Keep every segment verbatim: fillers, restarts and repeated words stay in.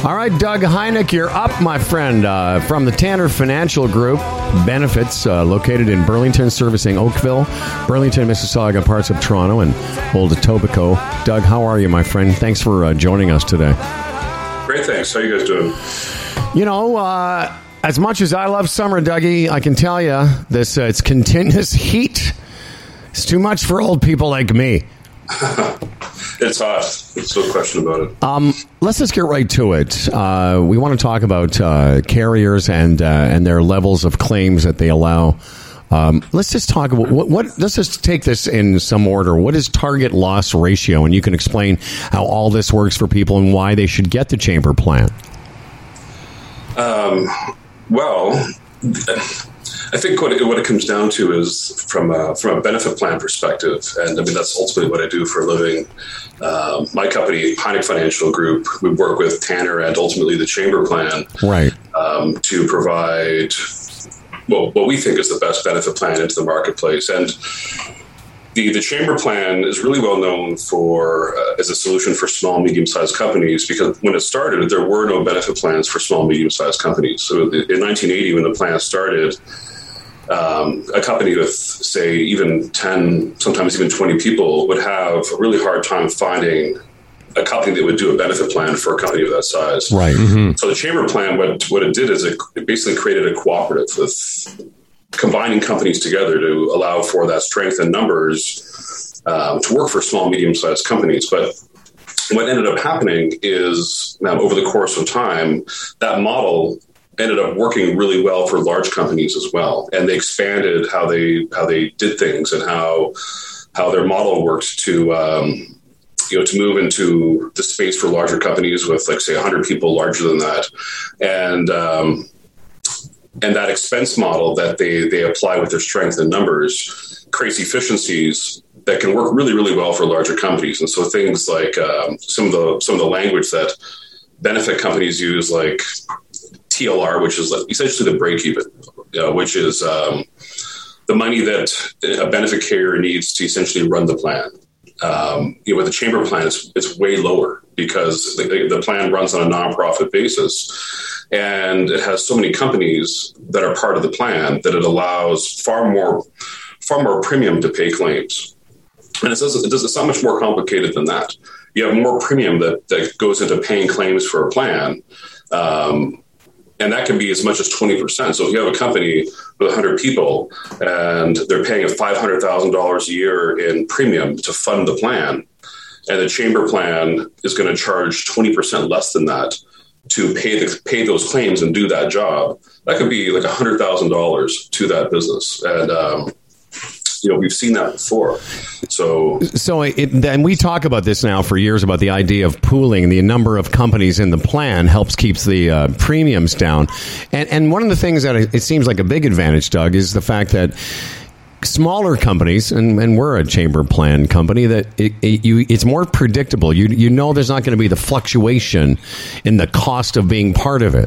All right, Doug Heineck, you're up, my friend, uh, from the Tanner Financial Group. Benefits uh, located in Burlington, servicing Oakville, Burlington, Mississauga, parts of Toronto, and Old Etobicoke. Doug, how are you, my friend? Thanks for uh, joining us today. Great, thanks. How are you guys doing? You know, uh, as much as I love summer, Dougie, I can tell you this: uh, it's continuous heat. It's too much for old people like me. It's hot. There's no question about it. Um, let's just get right to it. Uh, we want to talk about uh, carriers and uh, and their levels of claims that they allow. Um, let's just talk about what, what. Let's just take this in some order. What is target loss ratio? And you can explain how all this works for people and why they should get the chamber plan. Um, well, I think what it, what it comes down to is from a, from a benefit plan perspective, and I mean that's ultimately what I do for a living. Uh, my company, Heineck Financial Group, we work with Tanner and ultimately the chamber plan, right, um, to provide well what we think is the best benefit plan into the marketplace. And the the chamber plan is really well known for uh, as a solution for small, medium sized companies, because when it started, there were no benefit plans for small, medium sized companies. So in nineteen eighty, when the plan started, Um, a company with, say, even ten, sometimes even twenty people would have a really hard time finding a company that would do a benefit plan for a company of that size. Right. Mm-hmm. So the chamber plan, what, what it did is it, it basically created a cooperative with combining companies together to allow for that strength in numbers um, to work for small, medium-sized companies. But what ended up happening is um, over the course of time, that model ended up working really well for large companies as well, and they expanded how they how they did things and how how their model worked to um, you know to move into the space for larger companies with, like, say, one hundred people, larger than that, and um, and that expense model that they they apply with their strength in numbers creates efficiencies that can work really really well for larger companies. And so things like um, some of the some of the language that benefit companies use, like T L R, which is essentially the break even, uh, which is um, the money that a benefit carrier needs to essentially run the plan. Um, you know, with the chamber plan, it's, it's way lower because the, the plan runs on a nonprofit basis, and it has so many companies that are part of the plan that it allows far more, far more premium to pay claims. And it says it does, it's not much more complicated than that. You have more premium that, that goes into paying claims for a plan. Um, And that can be as much as twenty percent. So if you have a company with one hundred people and they're paying five hundred thousand dollars a year in premium to fund the plan, and the chamber plan is going to charge twenty percent less than that to pay the, pay those claims and do that job, that could be like one hundred thousand dollars to that business. And, um, you know, we've seen that before. So, so it, and we talk about this now for years about the idea of pooling. The number of companies in the plan helps keeps the uh, premiums down. And and one of the things that it seems like a big advantage, Doug, is the fact that smaller companies, and, and we're a chamber plan company, that it, it, you, it's more predictable. You you know there's not going to be the fluctuation in the cost of being part of it.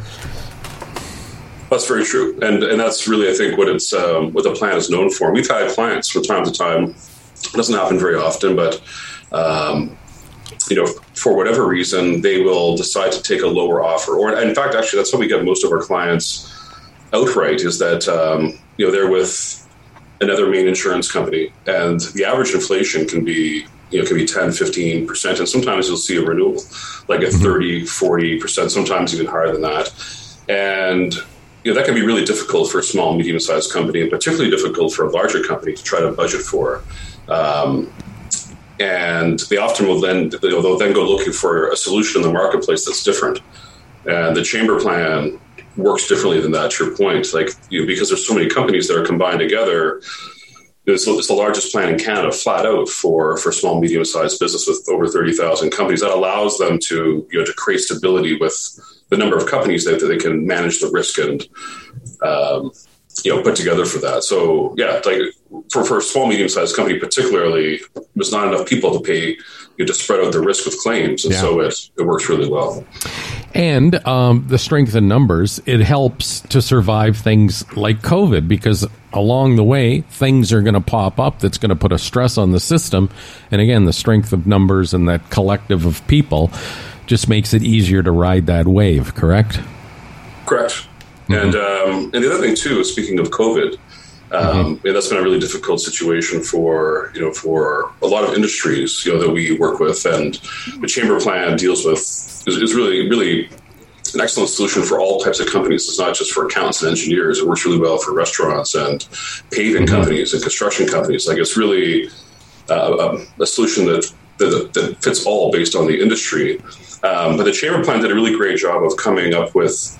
That's very true, and and that's really, I think, what it's um, what the plan is known for. We've had clients from time to time. It doesn't happen very often, but um, you know, for whatever reason, they will decide to take a lower offer. Or, in fact, actually, that's how we get most of our clients outright. Is that um, you know they're with another main insurance company, and the average inflation can be you know can be ten, fifteen percent, and sometimes you'll see a renewal like at thirty, forty percent, sometimes even higher than that, and you know, that can be really difficult for a small, medium-sized company, and particularly difficult for a larger company to try to budget for. Um, and they often will then, you know, they'll then go looking for a solution in the marketplace that's different. And the chamber plan works differently than that, to your point. Like, you know, because there's so many companies that are combined together, it's, it's the largest plan in Canada, flat out, for, for small, medium-sized business with over thirty thousand companies. That allows them to, you know, to create stability with the number of companies that, that they can manage the risk and, um, you know, put together for that. So, yeah, like for, for a small, medium-sized company particularly, there's not enough people to pay, you know, to spread out the risk with claims. And yeah. so it, it works really well. And um, the strength in numbers, it helps to survive things like COVID, because along the way, things are going to pop up that's going to put a stress on the system. And again, the strength of numbers and that collective of people just makes it easier to ride that wave, correct? Correct. Mm-hmm. And um, and the other thing too, speaking of COVID, um, mm-hmm. and that's been a really difficult situation for you know for a lot of industries you know that we work with, and the Chamber Plan deals with is, is really really an excellent solution for all types of companies. It's not just for accountants and engineers. It works really well for restaurants and paving mm-hmm. companies and construction companies. Like it's really uh, a, a solution that, that that fits all based on the industry. Um, but the Chamber Plan did a really great job of coming up with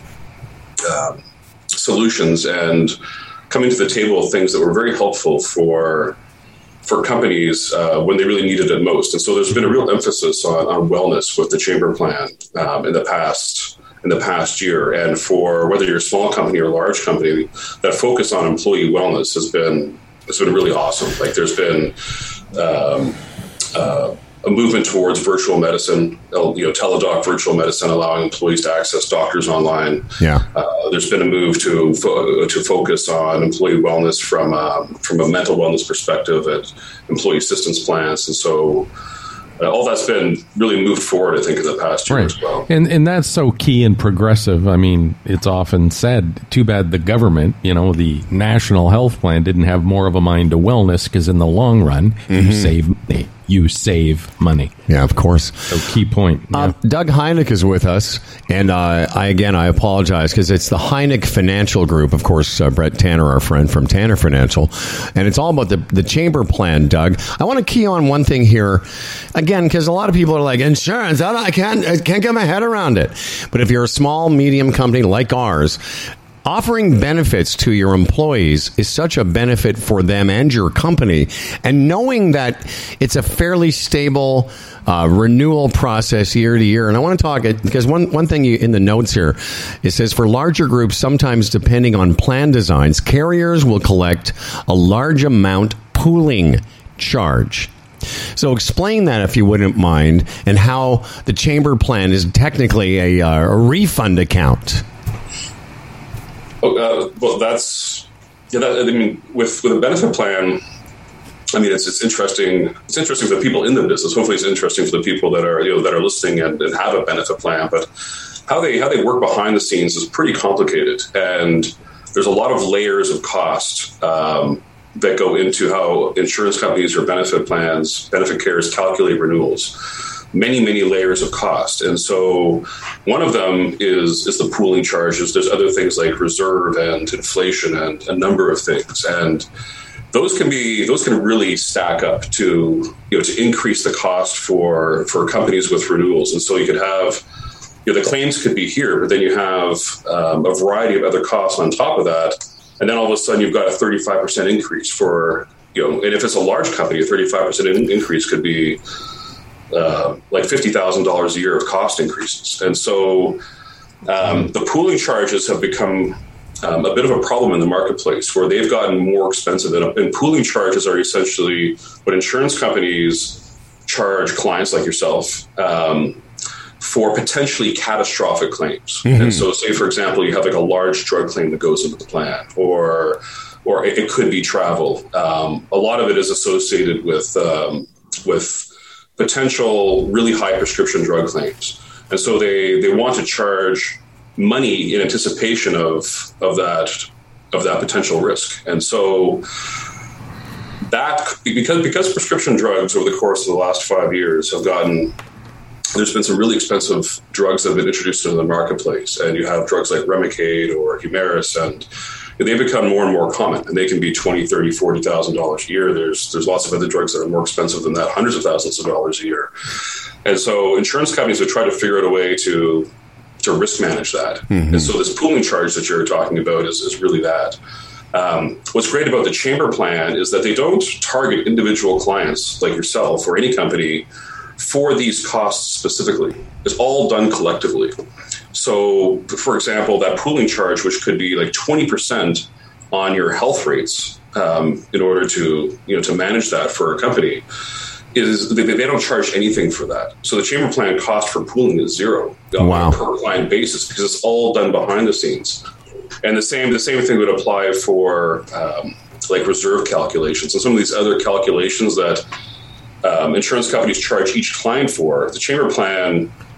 um, solutions and coming to the table with things that were very helpful for for companies uh, when they really needed it most. And so there's been a real emphasis on, on wellness with the Chamber Plan um, in the past in the past year. And for whether you're a small company or a large company, that focus on employee wellness has been has been really awesome. Like there's been um, uh, a movement towards virtual medicine, you know, teledoc virtual medicine, allowing employees to access doctors online. Yeah, uh, there's been a move to fo- to focus on employee wellness from um, from a mental wellness perspective at employee assistance plans, and so uh, all that's been really moved forward, I think, in the past year right. as well. And and that's so key and progressive. I mean, it's often said, too bad the government, you know, the National Health Plan didn't have more of a mind to wellness, because in the long run, mm-hmm. you save money. You save money. Yeah, of course. So key point. Yeah. Uh, Doug Heineck is with us, and uh, I again I apologize because it's the Heineck Financial Group. Of course, uh, Brett Tanner, our friend from Tanner Financial, and it's all about the the Chamber Plan. Doug, I want to key on one thing here, again, because a lot of people are like insurance. I, don't, I can't I can't get my head around it. But if you're a small medium company like ours, offering benefits to your employees is such a benefit for them and your company. And knowing that it's a fairly stable uh, renewal process year to year. And I want to talk, because one, one thing you, in the notes here, it says for larger groups, sometimes depending on plan designs, carriers will collect a large amount pooling charge. So explain that, if you wouldn't mind, and how the Chamber Plan is technically a, uh, a refund account. Oh, uh, well, that's yeah. That, I mean, with with a benefit plan, I mean, it's it's interesting. It's interesting for the people in the business. Hopefully, it's interesting for the people that are you know that are listening and, and have a benefit plan. But how they how they work behind the scenes is pretty complicated, and there's a lot of layers of cost um, that go into how insurance companies or benefit plans, benefit carriers calculate renewals. Many, many layers of cost. And so one of them is is the pooling charges. There's other things like reserve and inflation and a number of things. And those can be those can really stack up to you know to increase the cost for for companies with renewals. And so you could have you know, the claims could be here, but then you have um, a variety of other costs on top of that. And then all of a sudden you've got a thirty-five percent increase for, you know, and if it's a large company, a thirty-five percent in- increase could be Uh, like fifty thousand dollars a year of cost increases. And so um, the pooling charges have become um, a bit of a problem in the marketplace, where they've gotten more expensive. And, and pooling charges are essentially what insurance companies charge clients like yourself um, for potentially catastrophic claims. Mm-hmm. And so say, for example, you have like a large drug claim that goes into the plan, or or it, it could be travel. Um, a lot of it is associated with um, with potential really high prescription drug claims. And so they, they want to charge money in anticipation of of that of that potential risk. And so that because because prescription drugs over the course of the last five years have gotten there's been some really expensive drugs that have been introduced into the marketplace. And you have drugs like Remicade or Humira, and they've become more and more common, and they can be twenty, thirty, forty thousand dollars a year. There's there's lots of other drugs that are more expensive than that, hundreds of thousands of dollars a year. And so insurance companies have tried to figure out a way to to risk manage that. Mm-hmm. And so this pooling charge that you're talking about is, is really that. Um, what's great about the Chamber Plan is that they don't target individual clients like yourself or any company for these costs specifically. It's all done collectively. So, for example, that pooling charge, which could be like twenty percent on your health rates, um, in order to you know to manage that for a company, is they, they don't charge anything for that. So the Chamber Plan cost for pooling is zero on wow. a per client basis, because it's all done behind the scenes. And the same the same thing would apply for um, like reserve calculations and some of these other calculations that um, insurance companies charge each client for. The Chamber Plan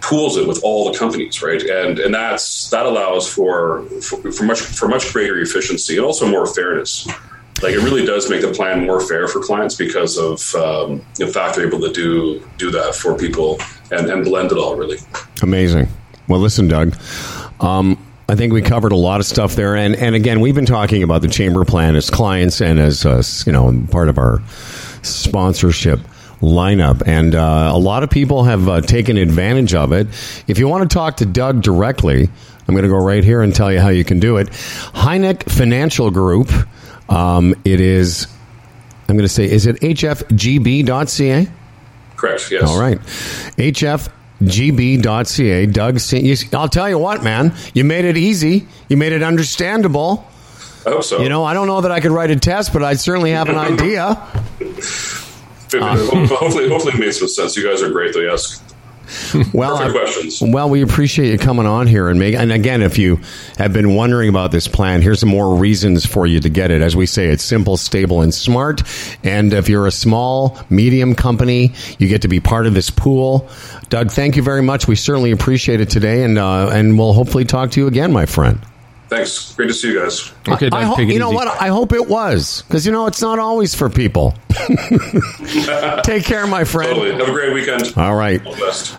pools it with all the companies, right? And and that's that allows for for, for much for much greater efficiency and also more fairness. Like, it really does make the plan more fair for clients because of um, the fact they're able to do do that for people and, and blend it all, really. Amazing. Well, listen, Doug, um, I think we covered a lot of stuff there. And, and again, we've been talking about the Chamber Plan as clients and as, uh, you know, part of our sponsorship lineup. And uh, a lot of people have uh, taken advantage of it. If you want to talk to Doug directly, I'm going to go right here and tell you how you can do it. Hynek Financial Group. Um, it is, I'm going to say, is it H F G B dot C A? Correct, yes. All right. H F G B dot C A. Doug, I'll tell you what, man. You made it easy. You made it understandable. I hope so. You know, I don't know that I could write a test, but I'd certainly have an idea. uh, hopefully, hopefully it made some sense. You guys are great, though, yes. Well, Perfect questions. Well, we appreciate you coming on here and make. And again, if you have been wondering about this plan, here's some more reasons for you to get it. As we say, it's simple, stable, and smart. And if you're a small, medium company, you get to be part of this pool. Doug, thank you very much. We certainly appreciate it today, and uh, and we'll hopefully talk to you again, my friend. Thanks. Great to see you guys. Okay, Doug, I ho- take it you know easy. what? I hope it was, because you know it's not always for people. Take care, my friend. Totally. Have a great weekend. All right. All the best.